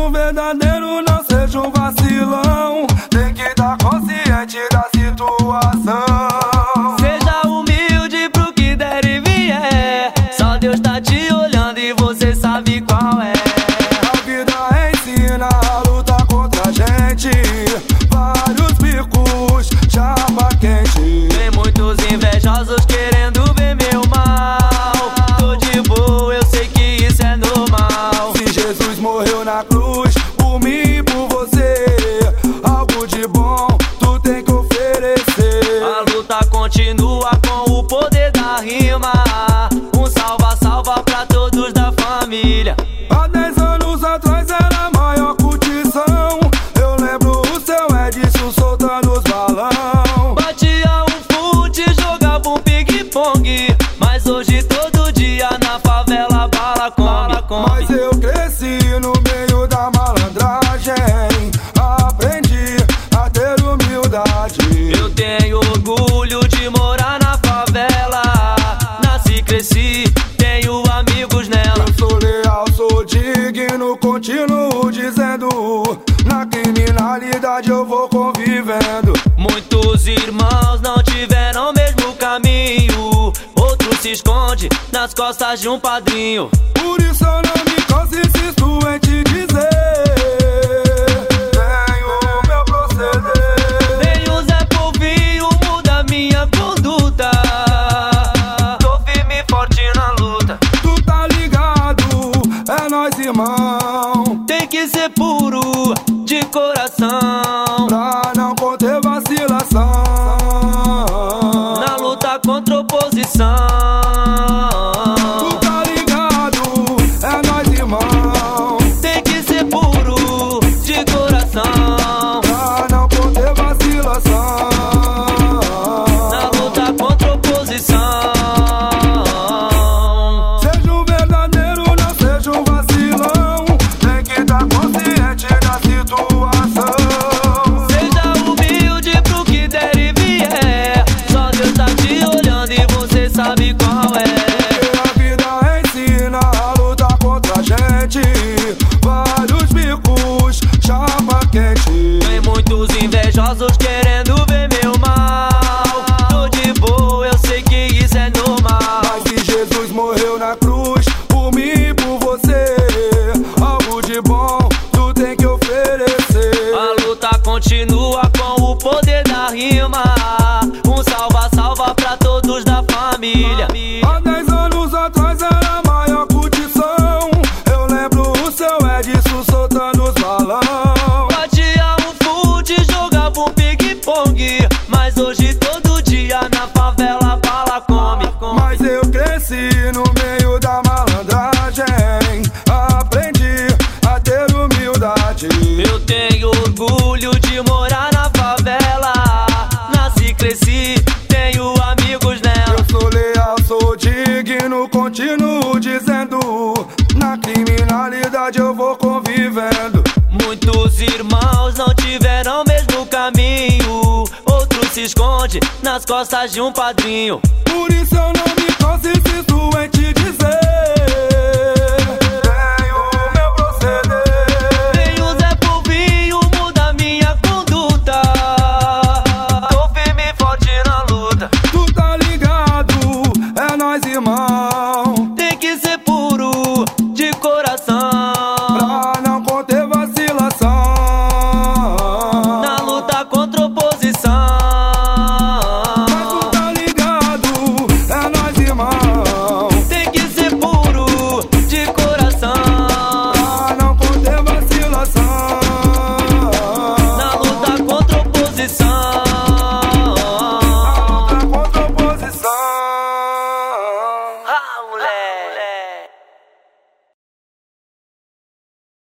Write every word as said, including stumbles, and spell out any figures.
um verdadeiro, não seja um vacilão. Tem que estar consciente da situação. Seja humilde pro que der e vier. Só Deus tá te olhando e você sabe qual é. A vida ensina a lutar contra a gente. Vários bicos, chapa quente. Tem muitos invejosos querendo ver meu mal. Tô de boa, eu sei que isso é normal. Se Jesus morreu na cruz por mim e por você, algo de bom tu tem que oferecer. A luta continua com o poder da rima. Um salva-salva pra todos da família. Há dez anos atrás era a maior curtição. Eu lembro o seu Edson soltando os balão. Batia um fute, jogava um ping-pong. Mas hoje todo dia na favela bala come. Mas eu cresci no meio da malandragem. Aprendi a ter humildade. Eu tenho orgulho de morar na favela. Nasci e cresci, tenho amigos nela. Eu sou leal, sou digno, continuo dizendo. Na criminalidade eu vou convivendo. Muitos irmãos não tiveram o mesmo caminho. Outro se esconde nas costas de um padrinho. Por isso eu não me canso, insisto em te dizer. Tenho meu proceder. Vem o Zé Polvinho, muda minha conduta. Tô firme e forte na luta. Tu tá ligado, é nós irmão. Tem que ser puro de coração. Pra não conter vacilação. Na luta contra a oposição. Tu tá ligado, é nós irmão. Tem que ser puro de coração. Pra não conter vacilação. Na luta contra a oposição. Seja um verdadeiro, não seja um vacilão. Tem que estar consciente da situação. Seja humilde pro que der e vier. Só Deus tá te olhando e você sabe qual é. A vida ensina a lutar contra a gente. Vários bicos, chapa quente. Tem muitos invejosos querendo ver meu mal. Tô de boa, eu sei que isso é normal. Mas se Jesus morreu na cruz por mim e por você, algo de bom tu tem que oferecer. A luta continua com o poder da rima. Um salva-salva pra todos da família. Há dez anos atrás era a maior curtição. Eu lembro o seu Edson soltando os balão. Batia um fute, jogava um ping-pong. Mas hoje todo dia na favela bala come. Mas eu cresci no meio da malandragem. Aprendi a ter humildade. Eu tenho orgulho de morar na favela. Nasci e cresci, tenho amigos nela. Eu sou leal, sou digno, continuo dizendo. Na criminalidade eu vou convivendo. Muitos irmãos não tiveram o mesmo caminho. Outro se esconde nas costas de um padrinho. Por isso eu não me canso, insisto em te dizer. Tenho meu proceder. Vem o Zé Polvinho, muda minha conduta. Tô firme e forte na luta. Tu tá ligado, é nós irmão. Tem que ser puro de coração. Pra não conter vacilação. Na luta contra a oposição.